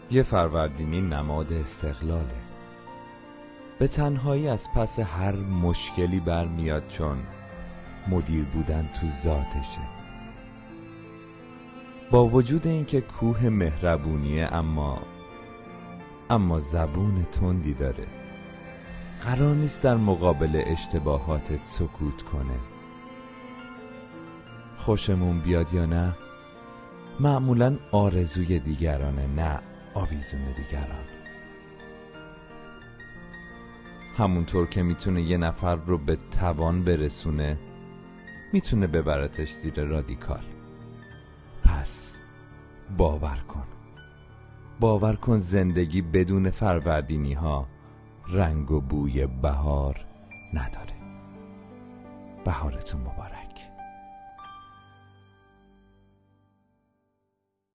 یه فروردینی نماد استقلاله. به تنهایی از پس هر مشکلی برمیاد، چون مدیر بودن تو ذاتشه. با وجود اینکه کوه مهربونیه، اما زبون تندی داره. قرار نیست در مقابل اشتباهاتت سکوت کنه. خوشمون بیاد یا نه، معمولاً آرزوی دیگرانه، نه آویزون دیگران. همونطور که میتونه یه نفر رو به توان برسونه، میتونه ببرتش زیر رادیکال. پس باور کن زندگی بدون فروردینی ها رنگ و بوی بهار نداره. بهارتون مبارک.